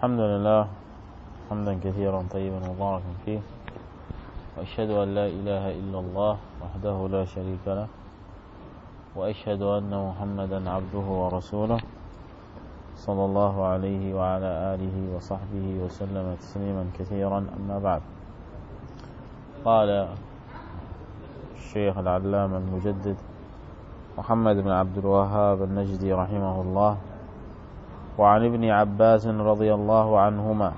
الحمد لله حمدا كثيرا طيبا مباركا فيه، وأشهد أن لا إله إلا الله وحده لا شريك له، وأشهد أن محمدا عبده ورسوله صلى الله عليه وعلى آله وصحبه وسلم تسليما كثيرا. أما بعد، قال الشيخ العلامة المجدد محمد بن عبد الوهاب النجدي رحمه الله: وعن ابن عباس رضي الله عنهما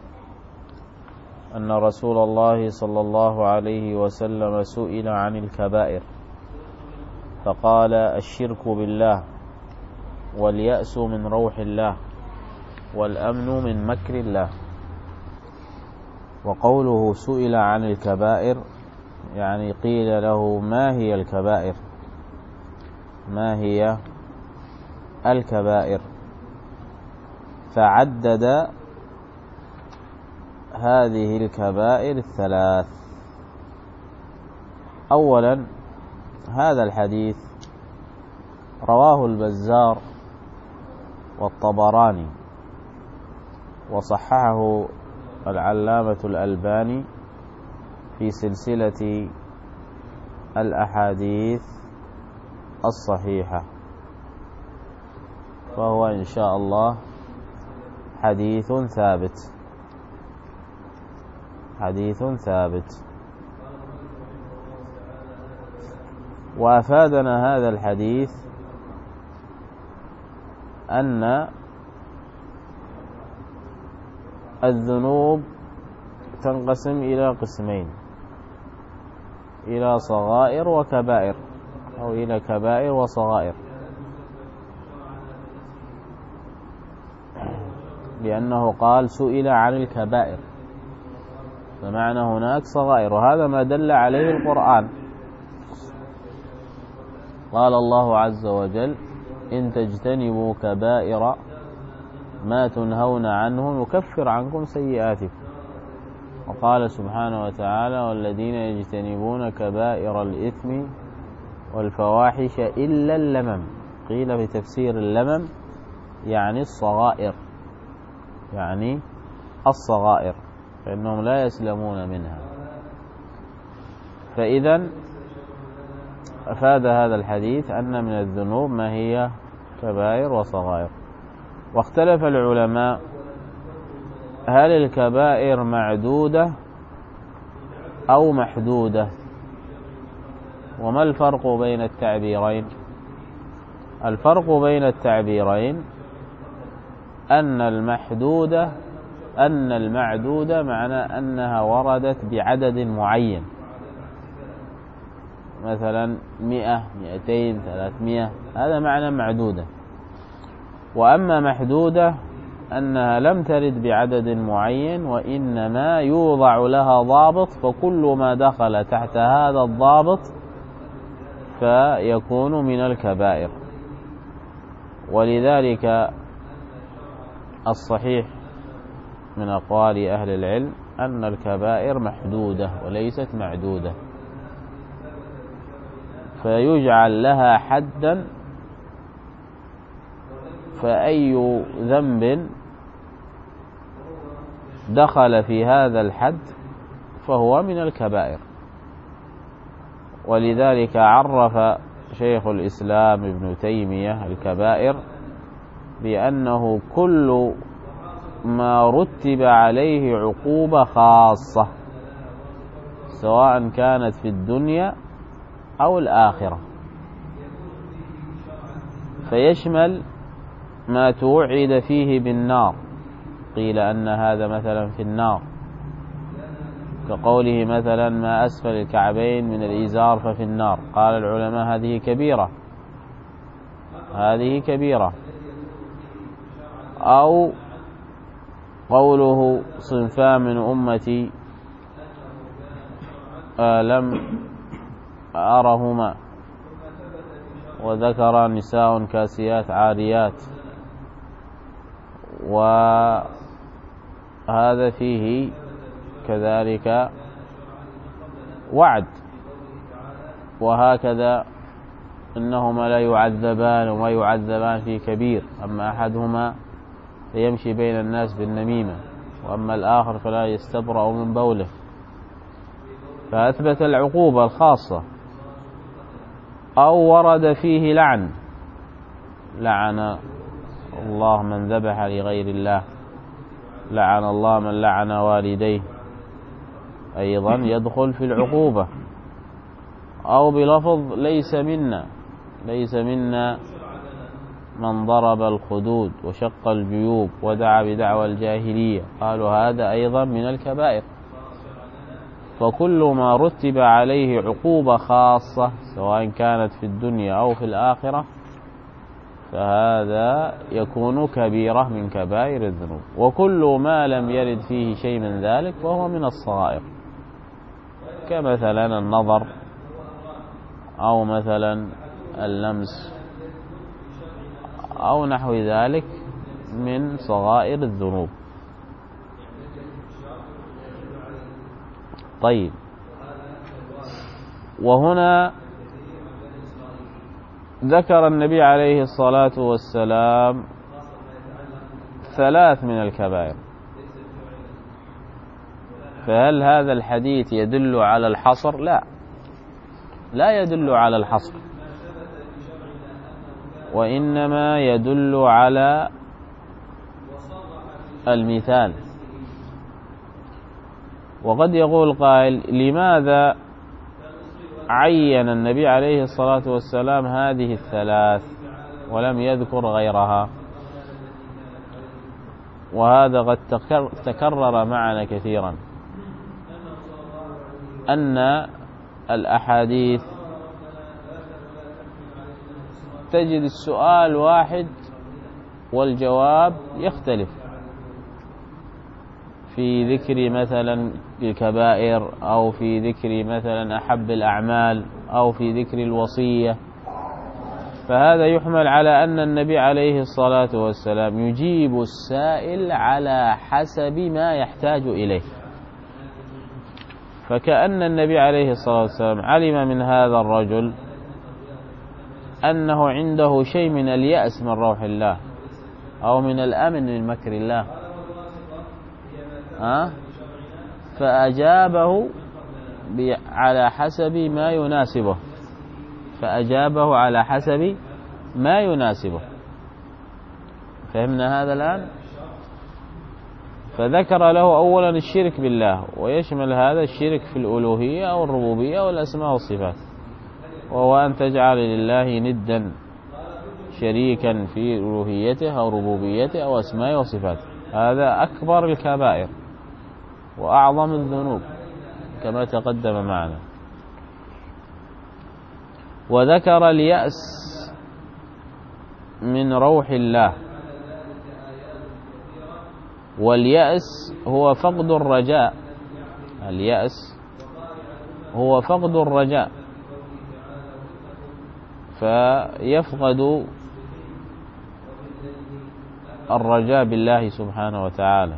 أن رسول الله صلى الله عليه وسلم سئل عن الكبائر فقال: الشرك بالله، واليأس من روح الله، والأمن من مكر الله. وقوله سئل عن الكبائر يعني قيل له: ما هي الكبائر؟ ما هي الكبائر؟ فعدد هذه الكبائر الثلاث. أولا، هذا الحديث رواه البزار والطبراني، وصححه العلامة الألباني في سلسلة الأحاديث الصحيحة، فهو إن شاء الله حديث ثابت. حديث ثابت. وأفادنا هذا الحديث أن الذنوب تنقسم إلى قسمين: إلى صغائر وكبائر، أو إلى كبائر وصغائر، لأنه قال سئل عن الكبائر، فمعنى هناك صغائر، وهذا ما دل عليه القرآن. قال الله عز وجل: إن تجتنبوا كبائر ما تنهون عنه نكفر عنكم سيئاتكم. وقال سبحانه وتعالى: والذين يجتنبون كبائر الإثم والفواحش إلا اللمم. قيل في تفسير اللمم يعني الصغائر، يعني الصغائر، فإنهم لا يسلمون منها. فإذا أفاد هذا الحديث أن من الذنوب ما هي كبائر وصغائر. واختلف العلماء: هل الكبائر معدودة أو محدودة؟ وما الفرق بين التعبيرين؟ الفرق بين التعبيرين أن المعدودة معنى أنها وردت بعدد معين، مثلا 100 200 300، هذا معنى معدودة. وأما محدودة أنها لم ترد بعدد معين، وإنما يوضع لها ضابط، فكل ما دخل تحت هذا الضابط فيكون من الكبائر. ولذلك الصحيح من أقوال أهل العلم أن الكبائر محدودة وليست معدودة، فيجعل لها حدا، فأي ذنب دخل في هذا الحد فهو من الكبائر. ولذلك عرف شيخ الإسلام ابن تيمية الكبائر بأنه كل ما رتب عليه عقوبة خاصة، سواء كانت في الدنيا أو الآخرة، فيشمل ما توعد فيه بالنار. قيل أن هذا مثلا في النار، كقوله مثلا: ما أسفل الكعبين من الإزار ففي النار. قال العلماء: هذه كبيرة، هذه كبيرة. أو قوله: صنفان من أمتي لم أرهما، وذكر نساء كاسيات عاريات، وهذا فيه كذلك وعد. وهكذا إنهما لا يعذبان وما يعذبان في كبير، أما أحدهما فيمشي بين الناس بالنميمة، وأما الآخر فلا يستبرأ من بوله، فأثبت العقوبة الخاصة. أو ورد فيه لعن الله من ذبح لغير الله، لعن الله من لعن والديه، أيضا يدخل في العقوبة. أو بلفظ ليس منا من ضرب الخدود وشق الجيوب ودعا بدعوى الجاهلية، قالوا هذا أيضا من الكبائر. فكل ما رتب عليه عقوبة خاصة سواء كانت في الدنيا أو في الآخرة فهذا يكون كبيرة من كبائر الذنوب. وكل ما لم يرد فيه شيء من ذلك فهو من الصغائر، كمثلا النظر أو مثلا اللمس أو نحو ذلك من صغائر الذنوب. طيب، وهنا ذكر النبي عليه الصلاة والسلام 3 من الكبائر، فهل هذا الحديث يدل على الحصر؟ لا يدل على الحصر، وإنما يدل على المثال. وقد يقول قائل: لماذا عين النبي عليه الصلاة والسلام هذه 3 ولم يذكر غيرها؟ وهذا قد تكرر معنا كثيرا، أن الأحاديث تجد السؤال واحد والجواب يختلف في ذكر مثلا الكبائر، أو في ذكر مثلا أحب الأعمال، أو في ذكر الوصية. فهذا يحمل على أن النبي عليه الصلاة والسلام يجيب السائل على حسب ما يحتاج إليه. فكأن النبي عليه الصلاة والسلام علم من هذا الرجل أنه عنده شيء من اليأس من روح الله، أو من الأمن من مكر الله، فأجابه على حسب ما يناسبه، فهمنا هذا الآن؟ فذكر له أولا الشرك بالله، ويشمل هذا الشرك في الألوهية أو الربوبية والأسماء والصفات، وهو أن تجعل لله ندا شريكا في ألوهيته أو ربوبيته أو أسماء وصفاته. هذا أكبر الكبائر وأعظم الذنوب كما تقدم معنا. وذكر اليأس من روح الله، واليأس هو فقد الرجاء، فيفقد الرجاء بالله سبحانه وتعالى،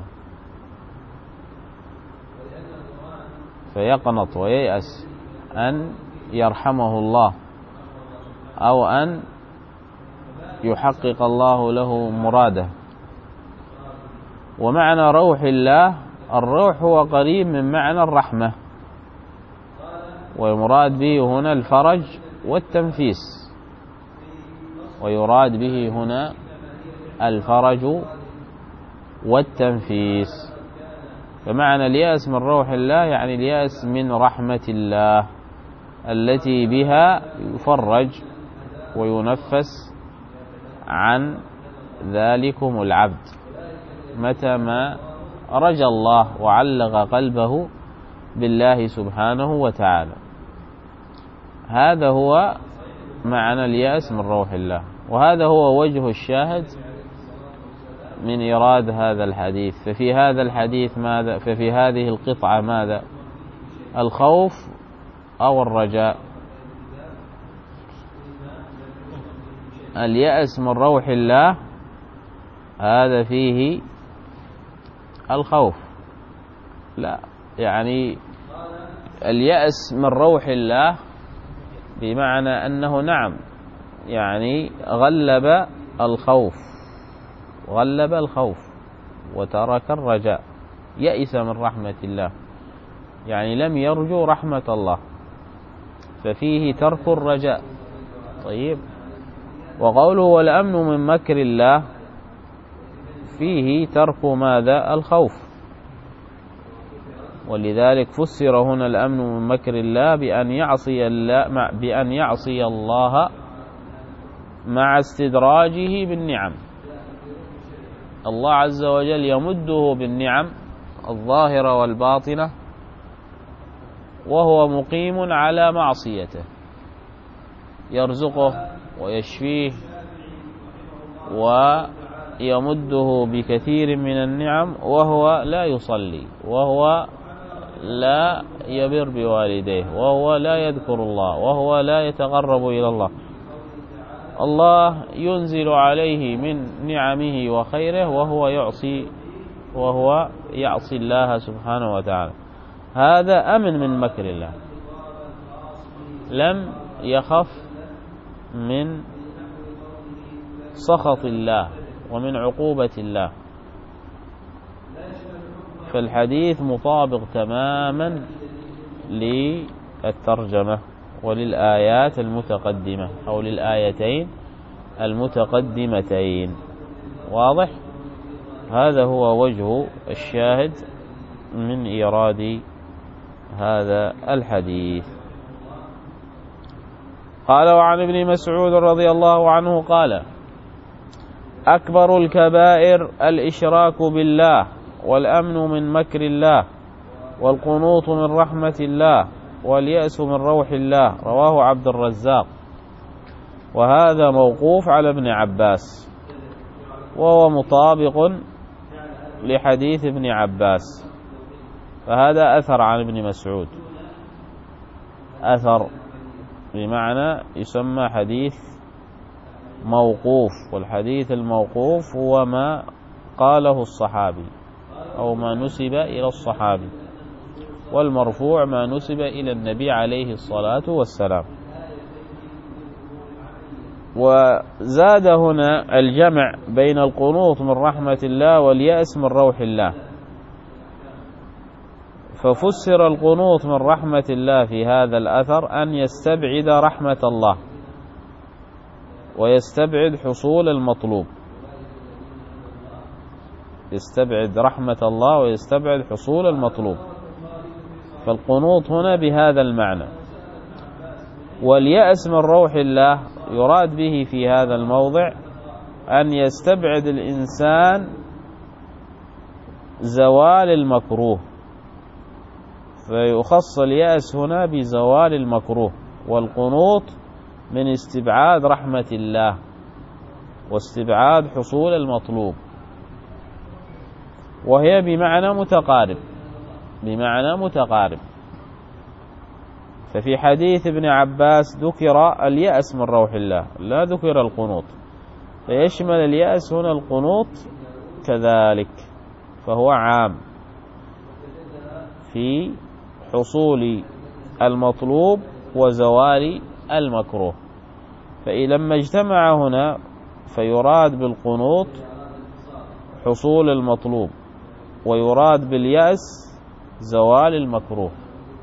فيقنط وييأس أن يرحمه الله، أو أن يحقق الله له مراده. ومعنى روح الله، الروح هو قريب من معنى الرحمة، ويراد به هنا الفرج والتنفيس، فمعنى اليأس من روح الله يعني اليأس من رحمة الله التي بها يفرج وينفس عن ذلكم العبد متى ما رجى الله وعلق قلبه بالله سبحانه وتعالى. هذا هو معنى اليأس من روح الله، وهذا هو وجه الشاهد من إيراد هذا الحديث. ففي هذا الحديث ماذا؟ ففي هذه القطعة ماذا؟ الخوف أو الرجاء. اليأس من روح الله هذا فيه الخوف، لا يعني اليأس من روح الله بمعنى أنه نعم يعني غلب الخوف غلب الخوف وترك الرجاء، يئس من رحمة الله، يعني لم يرجو رحمة الله، ففيه ترك الرجاء. طيب، وقوله والأمن من مكر الله فيه ترك ماذا؟ الخوف، ولذلك فسر هنا الأمن من مكر الله بأن يعصي الله مع استدراجه بالنعم. الله عز وجل يمده بالنعم الظاهرة والباطنة وهو مقيم على معصيته، يرزقه ويشفيه ويمده بكثير من النعم وهو لا يصلي، وهو لا يبر بوالديه، وهو لا يذكر الله، وهو لا يتقرب إلى الله. الله ينزل عليه من نعمه وخيره وهو يعصي الله سبحانه وتعالى. هذا أمن من مكر الله، لم يخف من سخط الله ومن عقوبة الله. فالحديث مطابق تماما للترجمة وللآيات المتقدمة أو للآيتين المتقدمتين. واضح؟ هذا هو وجه الشاهد من إيراد هذا الحديث. قال وعن ابن مسعود رضي الله عنه قال أكبر الكبائر الإشراك بالله والأمن من مكر الله والقنوط من رحمة الله واليأس من روح الله. رواه عبد الرزاق، وهذا موقوف على ابن عباس، وهو مطابق لحديث ابن عباس. فهذا أثر عن ابن مسعود، أثر بمعنى يسمى حديث موقوف، والحديث الموقوف هو ما قاله الصحابي أو ما نسب إلى الصحابي، والمرفوع ما نسب إلى النبي عليه الصلاة والسلام. وزاد هنا الجمع بين القنوط من رحمة الله واليأس من روح الله، ففسر القنوط من رحمة الله في هذا الأثر أن يستبعد رحمة الله ويستبعد حصول المطلوب، يستبعد رحمة الله ويستبعد حصول المطلوب، فالقنوط هنا بهذا المعنى. واليأس من روح الله يراد به في هذا الموضع أن يستبعد الإنسان زوال المكروه، فيخص اليأس هنا بزوال المكروه، والقنوط من استبعاد رحمة الله واستبعاد حصول المطلوب، وهي بمعنى متقارب، بمعنى متقارب. ففي حديث ابن عباس ذكر اليأس من روح الله، لا ذكر القنوط، فيشمل اليأس هنا القنوط كذلك، فهو عام في حصول المطلوب وزوال المكروه. فلما اجتمع هنا فيراد بالقنوط حصول المطلوب، ويراد باليأس زوال المكروه.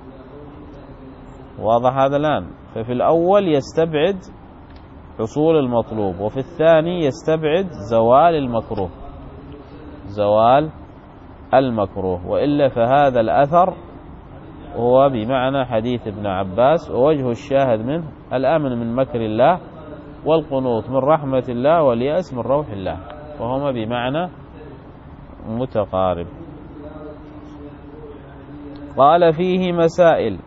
واضح هذا الآن؟ ففي الأول يستبعد حصول المطلوب، وفي الثاني يستبعد زوال المكروه، زوال المكروه. وإلا فهذا الأثر هو بمعنى حديث ابن عباس، ووجه الشاهد منه الأمن من مكر الله والقنوط من رحمة الله واليأس من روح الله، وهما بمعنى متقارب. قال فيه مسائل.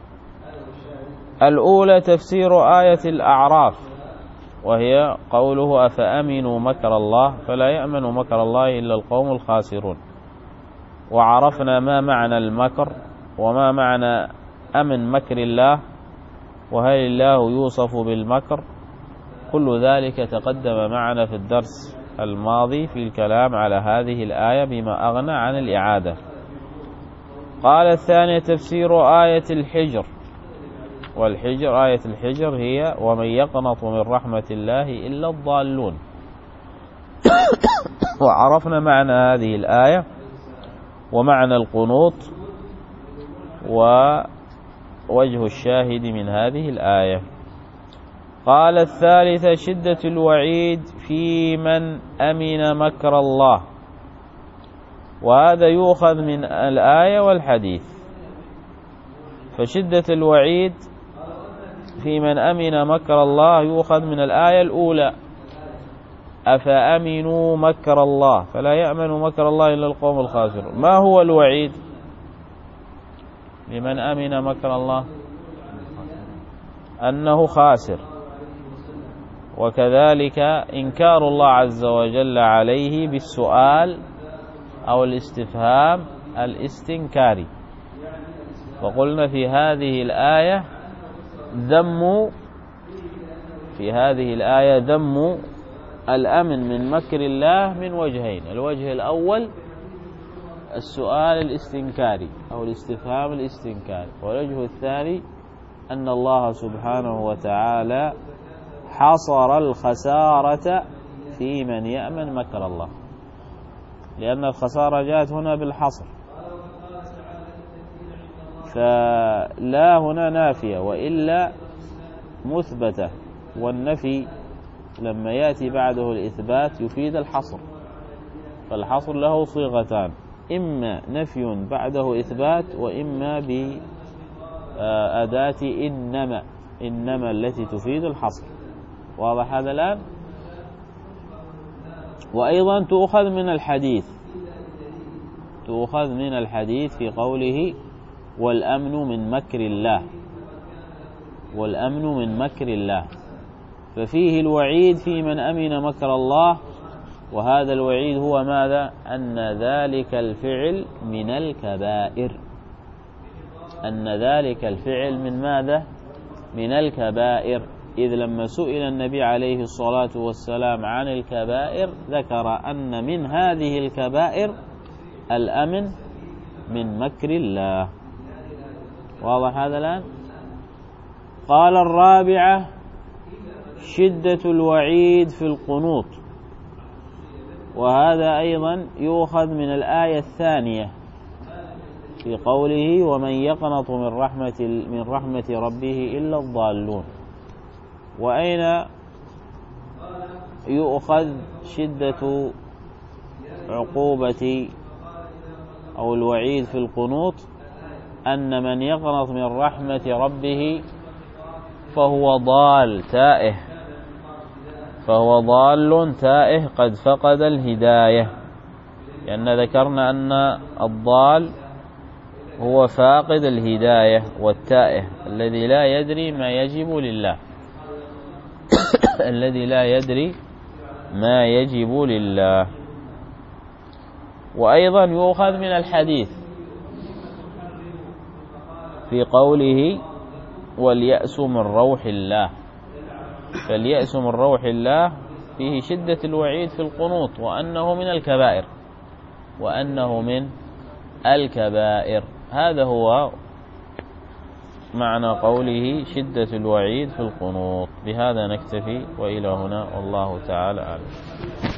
الأولى تفسير آية الأعراف، وهي قوله أفأمنوا مكر الله فلا يأمن مكر الله إلا القوم الخاسرون. وعرفنا ما معنى المكر وما معنى أمن مكر الله، وهل الله يوصف بالمكر. كل ذلك تقدم معنا في الدرس الماضي في الكلام على هذه الآية بما أغنى عن الإعادة. قال الثانية تفسير آية الحجر، والحجر آية الحجر هي ومن يقنط من رحمة الله إلا الضالون. وعرفنا معنى هذه الآية ومعنى القنوط ووجه الشاهد من هذه الآية. قال الثالثة شدة الوعيد في من أمن مكر الله، وهذا يؤخذ من الآية والحديث. فشدة الوعيد في من أمن مكر الله يؤخذ من الآية الأولى: أفأمنوا مكر الله فلا يأمن مكر الله إلا القوم الخاسرون. ما هو الوعيد لمن أمن مكر الله؟ أنه خاسر، وكذلك إنكار الله عز وجل عليه بالسؤال أو الاستفهام الاستنكاري. وقلنا في هذه الآية ذم الأمن من مكر الله من وجهين: الوجه الأول السؤال الاستنكاري أو الاستفهام الاستنكاري، والوجه الثاني أن الله سبحانه وتعالى حصر الخسارة في من يأمن مكر الله، لأن الخسارة جاءت هنا بالحصر، فلا هنا نافية وإلا مثبتة، والنفي لما يأتي بعده الإثبات يفيد الحصر، فالحصر له صيغتان: إما نفي بعده إثبات، وإما بأداة إنما التي تفيد الحصر. واضح هذا الآن؟ وأيضا تؤخذ من الحديث في قوله والأمن من مكر الله، ففيه الوعيد في من أمن مكر الله، وهذا الوعيد هو ماذا؟ أن ذلك الفعل من الكبائر. من ماذا؟ من الكبائر. إذ لما سئل النبي عليه الصلاة والسلام عن الكبائر ذكر أن من هذه الكبائر الأمن من مكر الله. واضح هذا الآن؟ قال الرابعة شدة الوعيد في القنوط، وهذا أيضا يؤخذ من الآية الثانية في قوله ومن يقنط من رحمة ربه إلا الضالون. وأين يؤخذ شدة عقوبة أو الوعيد في القنوط؟ أن من يقنط من رحمة ربه فهو ضال تائه قد فقد الهداية، لأن ذكرنا أن الضال هو فاقد الهداية، والتائه الذي لا يدري ما يجب لله وأيضا يؤخذ من الحديث في قوله واليأس من روح الله، فاليأس من روح الله فيه شدة الوعيد في القنوط، وأنه من الكبائر. هذا هو معنى قوله شدة الوعيد في القنوط. بهذا نكتفي، وإلى هنا والله تعالى أعلم.